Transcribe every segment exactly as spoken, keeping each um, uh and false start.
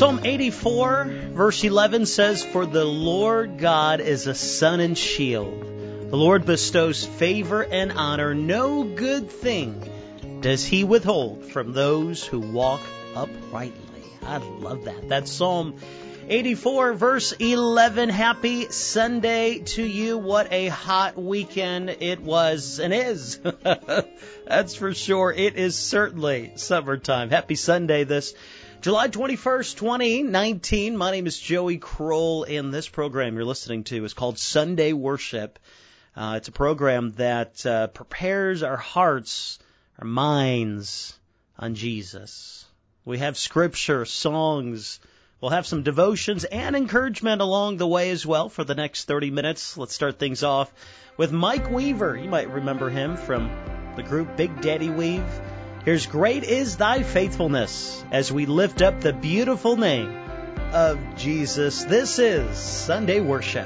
Psalm eighty-four, verse eleven says, "For the Lord God is a sun and shield. The Lord bestows favor and honor. No good thing does he withhold from those who walk uprightly." I love that. That's Psalm eighty-four, verse eleven. Happy Sunday to you. What a hot weekend it was and is. That's for sure. It is certainly summertime. Happy Sunday this July twenty-first, twenty nineteen. My name is Joey Kroll, and this program you're listening to is called Sunday Worship. Uh, it's a program that uh, prepares our hearts, our minds on Jesus. We have scripture, songs. We'll have some devotions and encouragement along the way as well for the next thirty minutes. Let's start things off with Mike Weaver. You might remember him from the group Big Daddy Weave. Here's "Great Is Thy Faithfulness" as we lift up the beautiful name of Jesus. This is Sunday Worship.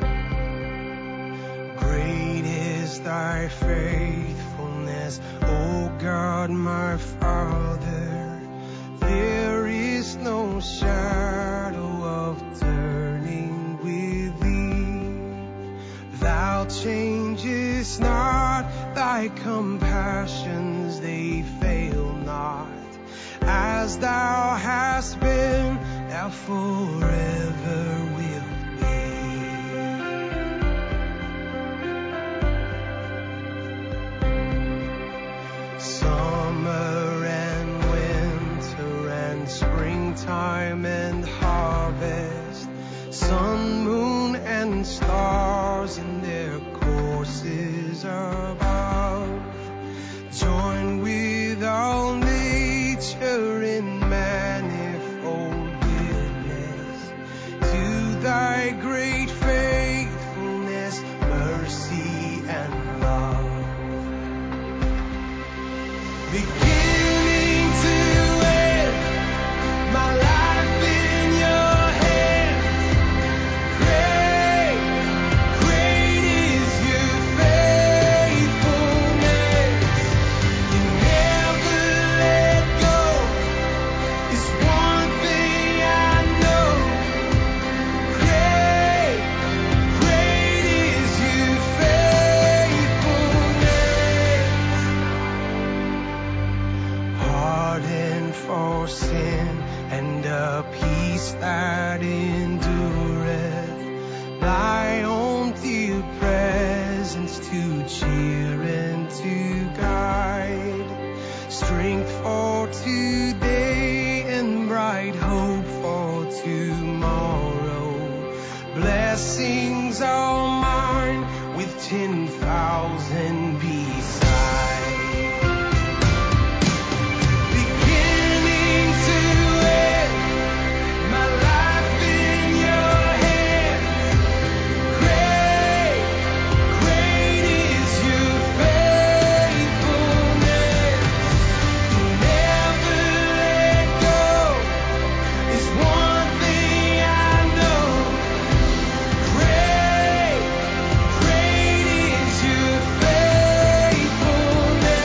Great is thy faithfulness, O God my Father. There is no shadow of turning with thee. Thou changest not, thy compassions they fail not. As thou hast been, thou forever wilt be. Summer and winter and springtime and harvest, sun, moon, and stars in their courses above, join with all nature in manifold witness to thy great faithfulness, mercy, and love. Beginning to end, my life in your hands. Great, great is your faithfulness. You never let go. It's one thing I know. Great, great is your faithfulness. Pardon for sin and a peace that endureth. Thy own dear presence to cheer and to guide. Strength for today and bright hope for tomorrow. Blessings all mine with ten thousand beside. Beginning to end, my life in your hands. Great, great is your faithfulness. You never let go. It's one thing I know. Great, great is your faithfulness.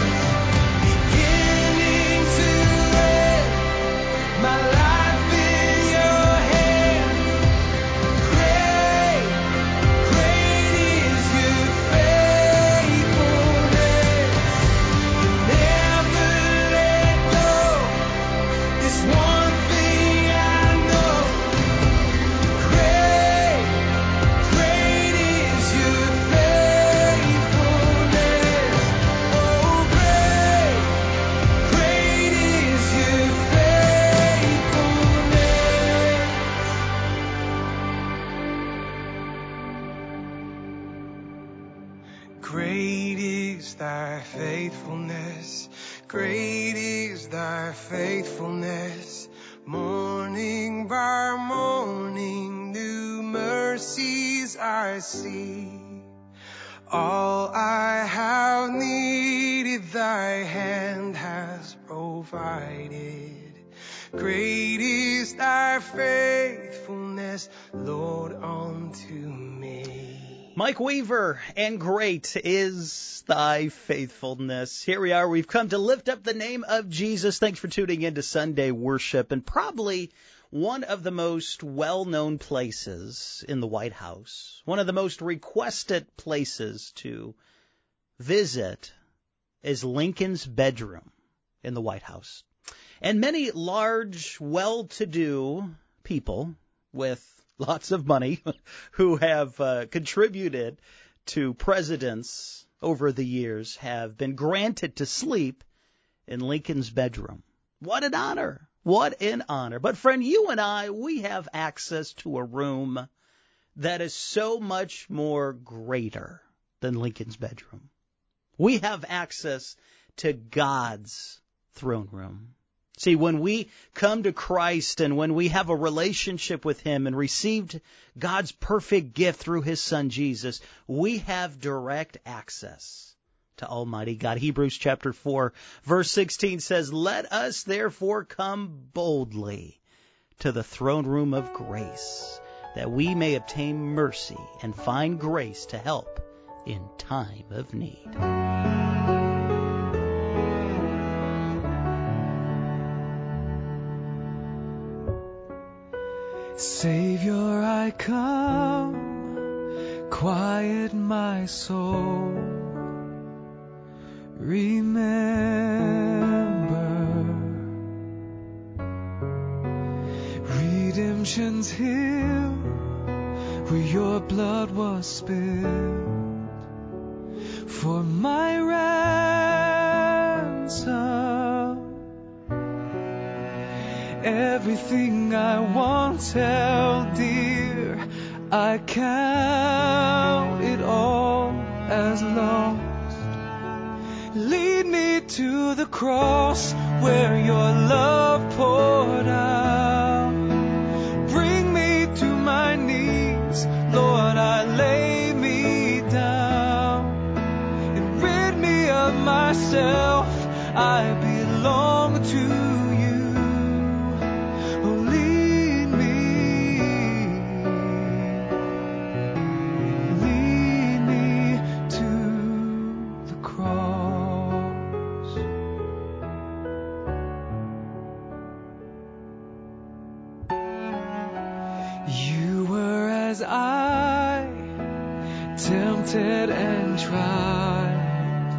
Beginning to end, my life in your hands. Great, great is your faithfulness. You never let go. It's one thing I know. Great, great is your faithfulness. Oh, great, great is your faithfulness. Great is thy faithfulness. Great is thy faithfulness. Morning by morning, new mercies I see. All I have needed, thy hand has provided. Great is thy faithfulness Lord, unto me. Mike Weaver, and great is thy faithfulness. Here we are. We've come to lift up the name of Jesus. Thanks for tuning in to Sunday worship, and probably one of the most well-known places in the White House, one of the most requested places to visit is Lincoln's bedroom in the White House. And many large, well-to-do people with lots of money who have uh, contributed to presidents over the years have been granted to sleep in Lincoln's bedroom. What an honor. What an honor. But friend, you and I, we have access to a room that is so much more greater than Lincoln's bedroom. We have access to God's throne room. See, when we come to Christ and when we have a relationship with Him and received God's perfect gift through His Son Jesus, we have direct access to Almighty God. Hebrews chapter four, verse sixteen says, "Let us therefore come boldly to the throne room of grace, that we may obtain mercy and find grace to help in time of need." Savior, I come, quiet my soul. Remember redemption's hill, where your blood was spilled for my ransom. Everything I once held dear, I count it all as lost. Lead me to the cross where your love poured out. Bring me to my knees, Lord, I lay me down. And rid me of myself, I belong to you. I tempted and tried,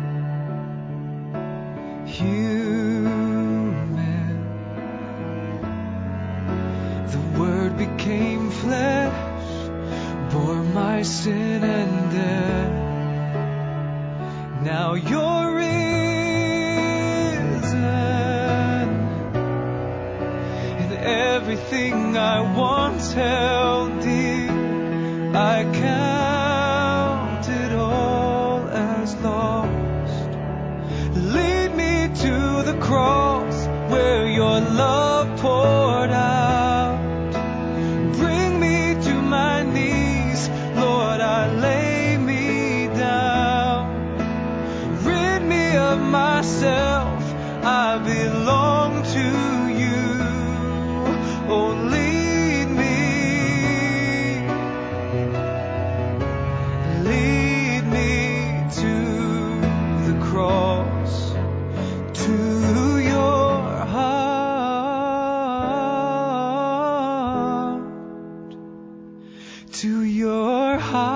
human, the Word became flesh, bore my sin and death. Now you're risen, and everything I once held dear, I count it all as lost. Lead me to the cross where your love poured out. Bring me to my knees, Lord, I lay me down. Rid me of myself, I belong to you. Oh, lead me. Lead me to the cross, to your heart, to your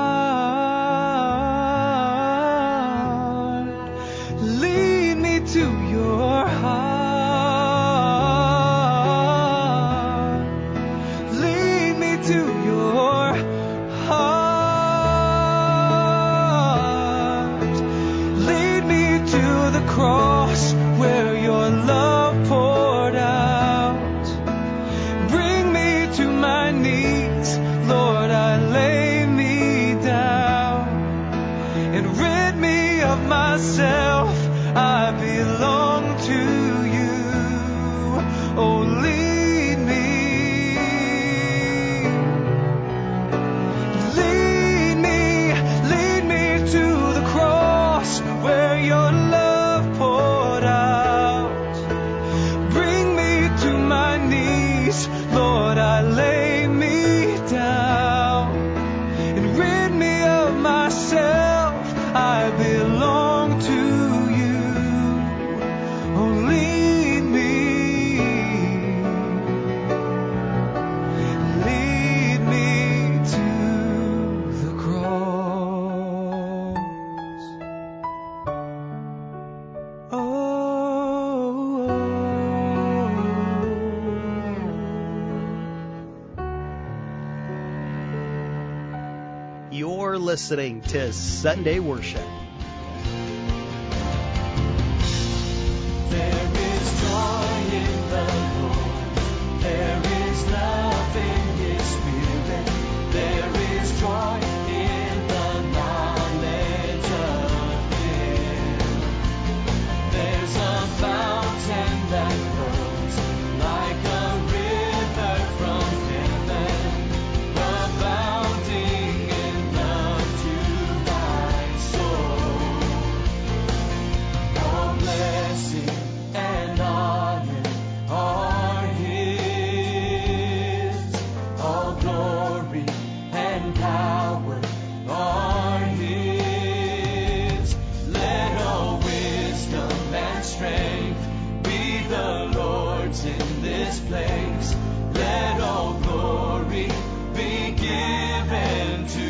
heart. Lead me to your heart. Lead me to your heart. Cross where your love poured out. Bring me to my knees, Lord, I lay me down. And rid me of myself, I belong to you. Oh, lead me. Lead me, lead me to the cross where your love Lord, I lay me down. myself, I belong to you. Oh, lead me, lead me to the cross. Oh, You're listening to Sunday Worship. there is joy in the Lord. There is love in His Spirit. There is joy in the knowledge of Him. There's a fountain that flows like a river from heaven, abounding in love to my soul. All blessing and honor are His. All glory and power are His. Let all wisdom and strength be the Lord's in this place. Let all glory be given to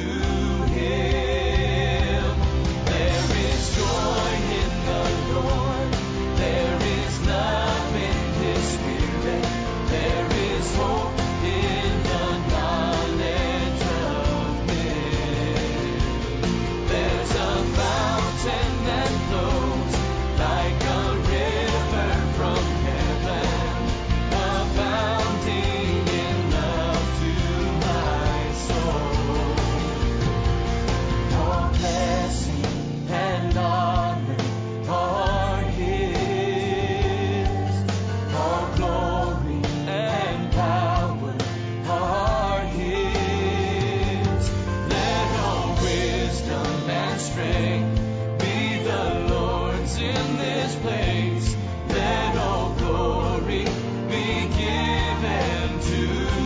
Him. There is joy in the Lord. There is love in His Spirit. There is hope in the knowledge of Him. There's a fountain that flows like a river from heaven, abounding in love to my soul. All blessing and honor are His. All glory and power are His. Let all wisdom and strength be the Lord's in this place. Let all glory be given to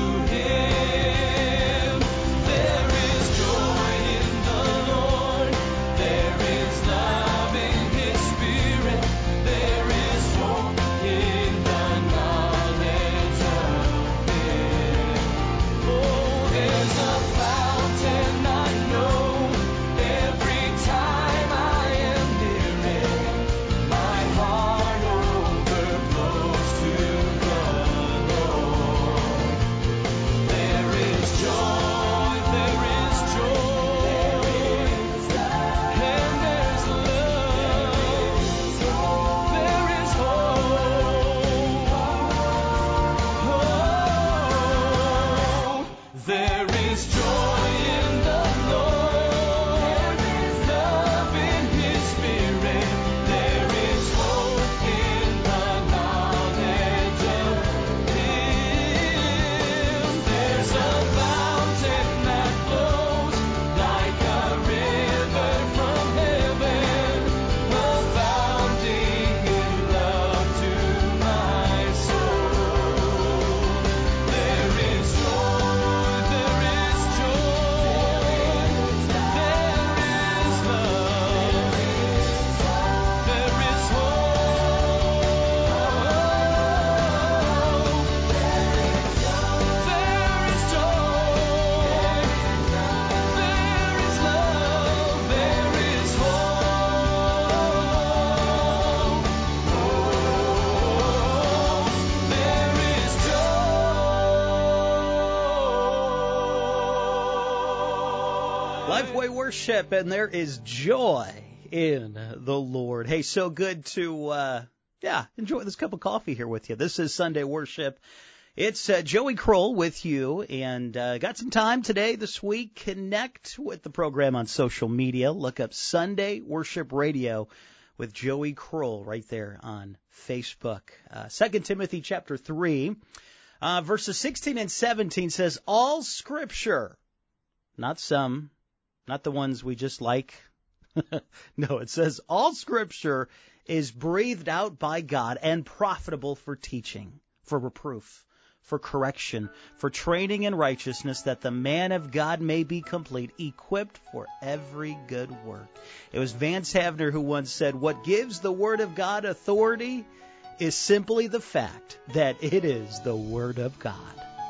Him. There is joy in the Lord. There is love in His Spirit. There is hope in the knowledge of Him. Oh, there's a fountain I know. Every time I am near it, my heart overflows to the Lord. There is joy, there is joy, and there's love, there is hope. Oh, there is joy in the Lord, love in His Spirit. There is hope in the knowledge of Him. There's a fountain that flows like a river from heaven, abounding in love to my soul. There is joy, there is joy, there is love, there is hope. There is joy, there is love, there is hope. There is joy. Lifeway Worship, and there is joy in the Lord. Hey, so good to, uh, yeah, enjoy this cup of coffee here with you. This is Sunday Worship. It's uh, Joey Kroll with you, and uh, got some time today, this week. Connect with the program on social media. Look up Sunday Worship Radio with Joey Kroll right there on Facebook. Uh, Second Timothy chapter three, uh, verses sixteen and seventeen says, all Scripture, not some, not the ones we just like. No, it says all Scripture is breathed out by God and profitable for teaching, for reproof, for correction, for training in righteousness, that the man of God may be complete, equipped for every good work. It was Vance Havner who once said, what gives the Word of God authority is simply the fact that it is the Word of God.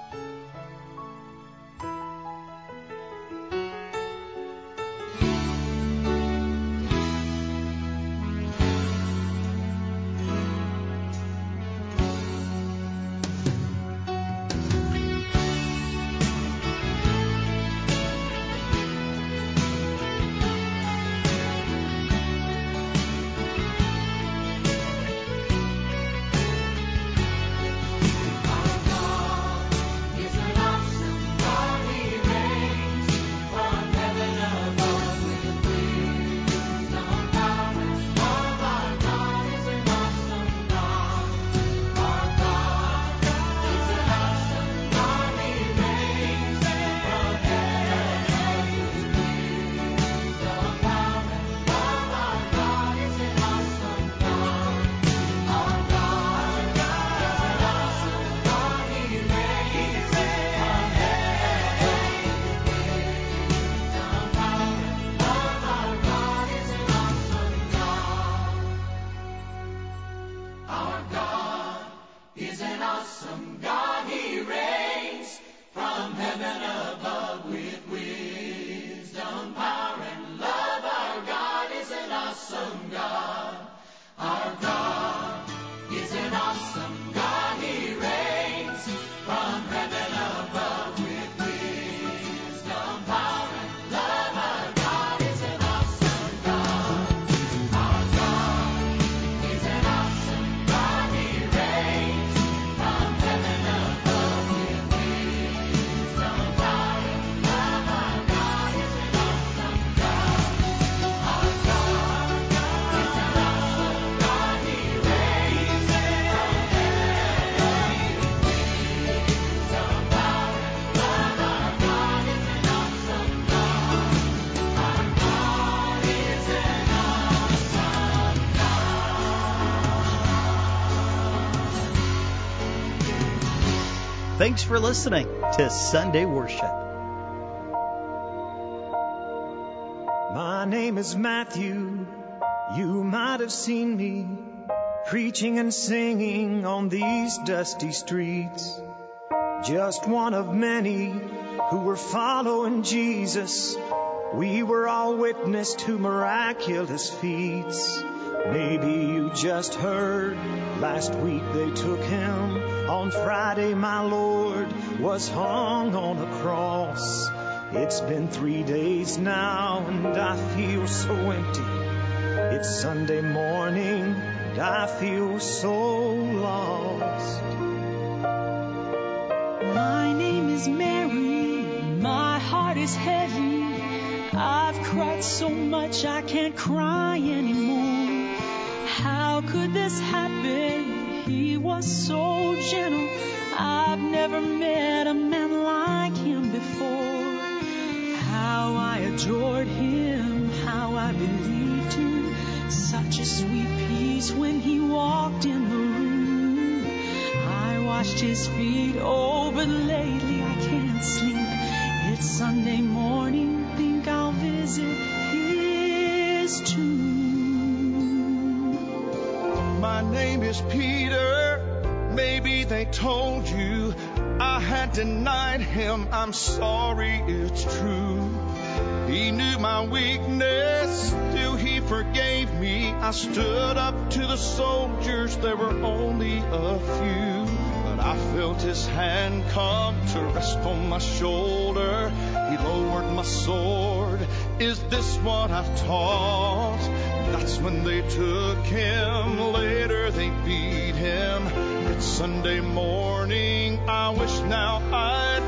Thanks for listening to Sunday Worship. My name is Matthew. You might have seen me preaching and singing on these dusty streets. Just one of many who were following Jesus. We were all witness to miraculous feats. Maybe you just heard last week they took him. On Friday, my Lord was hung on a cross. It's been three days now, and I feel so empty. It's Sunday morning, and I feel so lost. My name is Mary, my heart is heavy. I've cried so much I can't cry anymore. How could this happen? He was so gentle. I've never met a man like him before. How I adored him, how I believed him. Such a sweet peace when he walked in the room. I washed his feet, oh, but lately I can't sleep. It's Sunday morning, think I'll visit his tomb. My name is Peter. Maybe they told you I had denied him. I'm sorry, it's true. He knew my weakness, still he forgave me. I stood up to the soldiers, there were only a few. But I felt his hand come to rest on my shoulder. He lowered my sword. Is this what I've taught? That's when they took him. Later they beat him. It's Sunday morning. I wish now I'd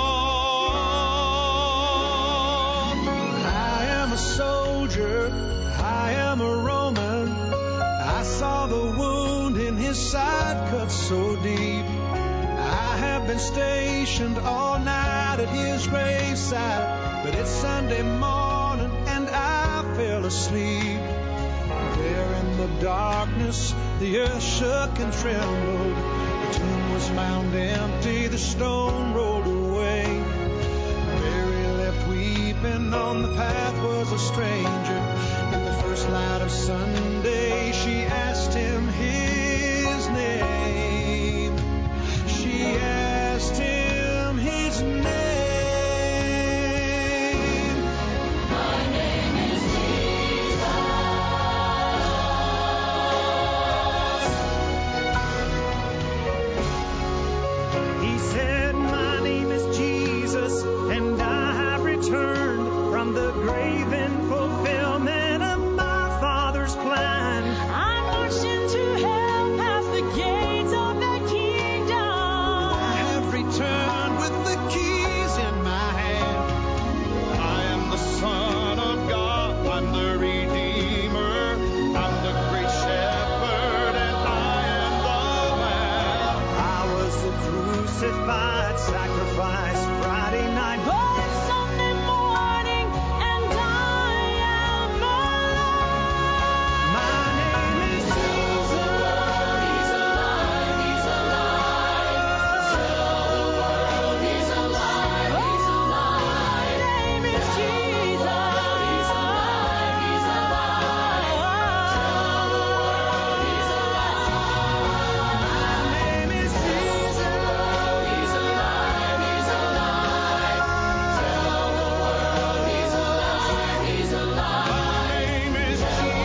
fought. I am a soldier. I am a Roman. I saw the wound in his side cut so deep. I have been stationed all night at his graveside, but it's Sunday morning and I fell asleep. There in the darkness, the earth shook and trembled. The tomb was found empty, the stone rolled away. Mary left weeping, on the path was a stranger. In the first light of Sunday, she asked him his name. She asked him his name. The grave in fulfillment of my Father's plan. I marched into hell past the gates of the kingdom. I have returned with the keys in my hand. I am the Son of God, I'm the Redeemer, I'm the great shepherd, and I am the Lamb. I was the crucified sacrifice Friday night. But Sunday morning, and I am alive. My name is Jesus. He's alive, he's alive. Tell the world he's alive, he's alive. My name is Jesus. He's alive, he's alive. Tell the world he's alive. My name is Jesus. He's alive, he's alive. Tell the world he's alive, he's alive. My name is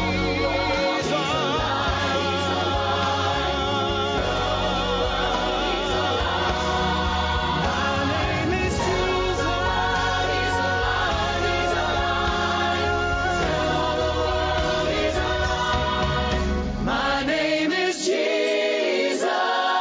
My name is Jesus. He's alive, he's alive. Tell the world he's alive. My name is Jesus.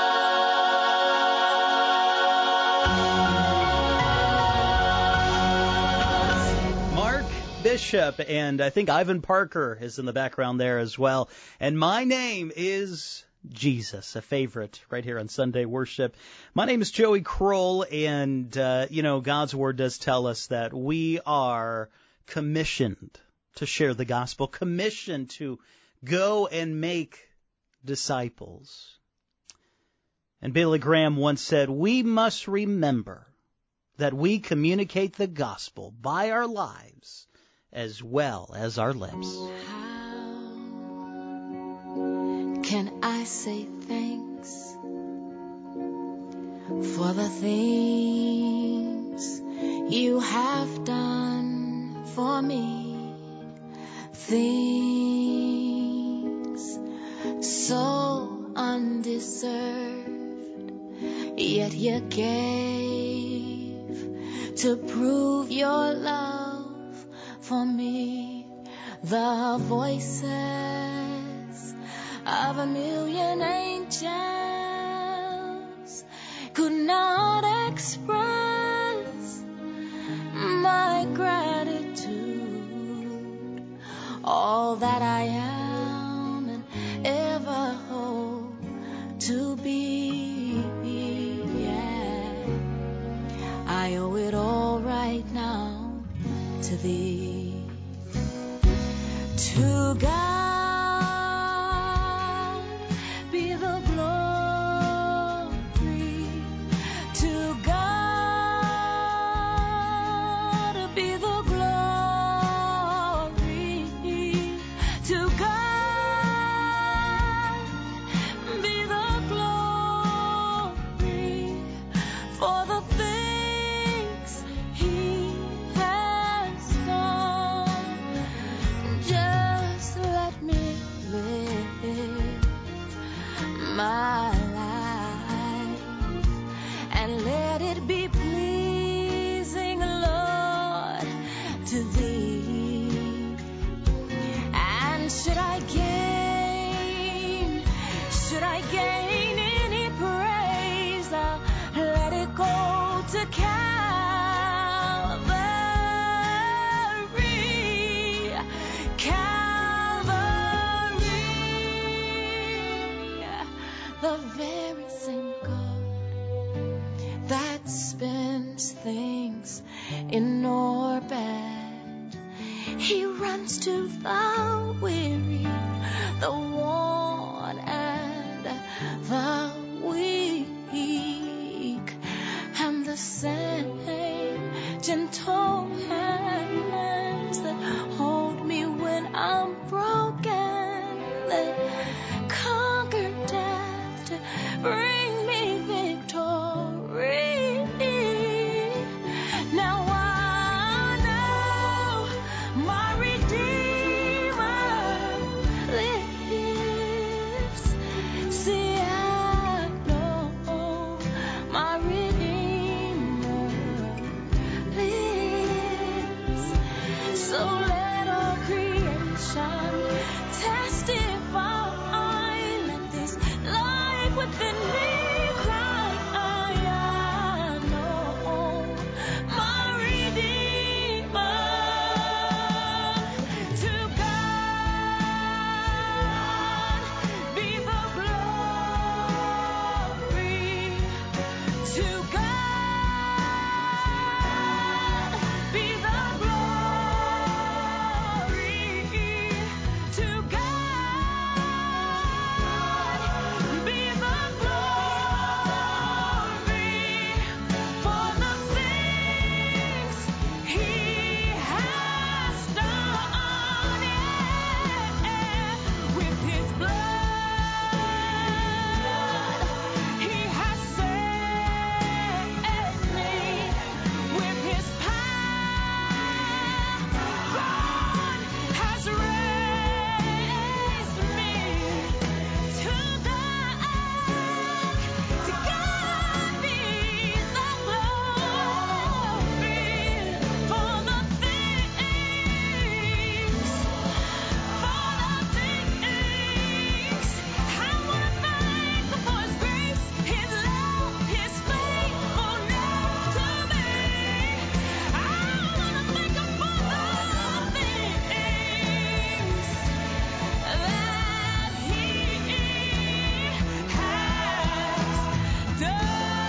Mark Bishop, and I think Ivan Parker is in the background there as well. And my name is Jesus, a favorite right here on Sunday Worship. My name is Joey Kroll, and, uh, you know, God's Word does tell us that we are commissioned to share the gospel, commissioned to go and make disciples. And Billy Graham once said, we must remember that we communicate the gospel by our lives as well as our lips. How can I say thanks for the things you have done for me? Things so undeserved, yet you gave to prove your love for me. The voices of a million angels could not express my gratitude. All that I am and ever hope to be, yeah, I owe it all right now to thee. To God be the glory. To God be the glory. To God be the glory for the things He has done. Just let me live my life and let it be pleasing, Lord, to Thee. And should I gain, should I gain any praise, I'll let it go to Calvary. Calvary, the very same God that spins things in orbit. He runs to the weary, the worn and the weak. So let all creation testify. Let this life within me cry. I know my Redeemer. To God be the glory. To God be the glory. To God be the glory for the things He has done. Yeah. With His blood, He has saved me. With His power, God has raised me. To God, to God be the glory for the things, for the things. I wanna thank Him for His grace, His love, His faithfulness to me. I wanna thank Him for the things that He has done.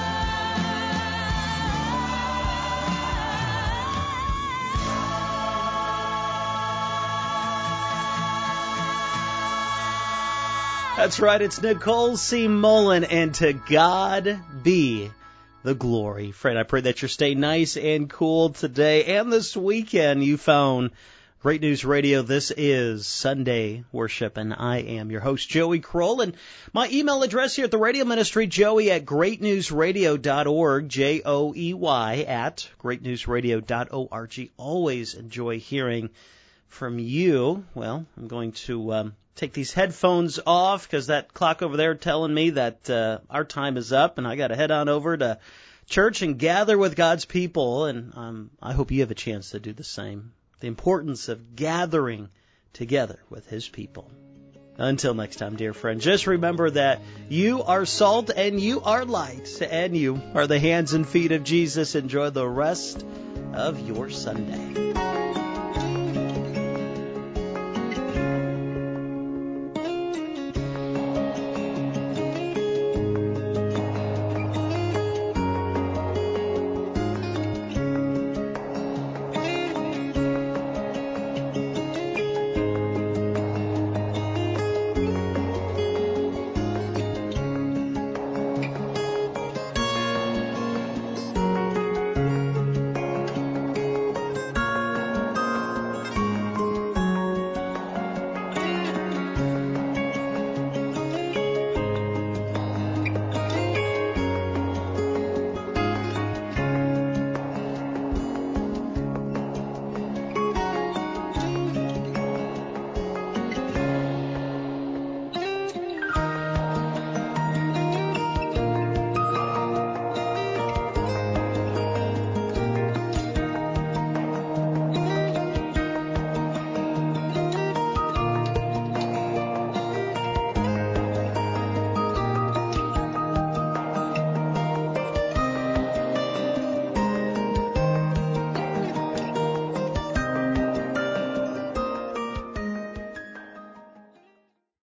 That's right, it's Nicole C. Mullen, and to God be the glory. Friend, I pray that you're staying nice and cool today and this weekend. You found Great News Radio. This is Sunday Worship, and I am your host, Joey Kroll. And my email address here at the radio ministry, joey at great news radio dot org, J O E Y at great news radio dot org. Always enjoy hearing from you. Well, I'm going to um, take these headphones off because that clock over there telling me that uh, our time is up, and I got to head on over to church and gather with God's people, and um, I hope you have a chance to do the same. The importance of gathering together with His people. Until next time, dear friend, just remember that you are salt and you are light, and you are the hands and feet of Jesus. Enjoy the rest of your Sunday.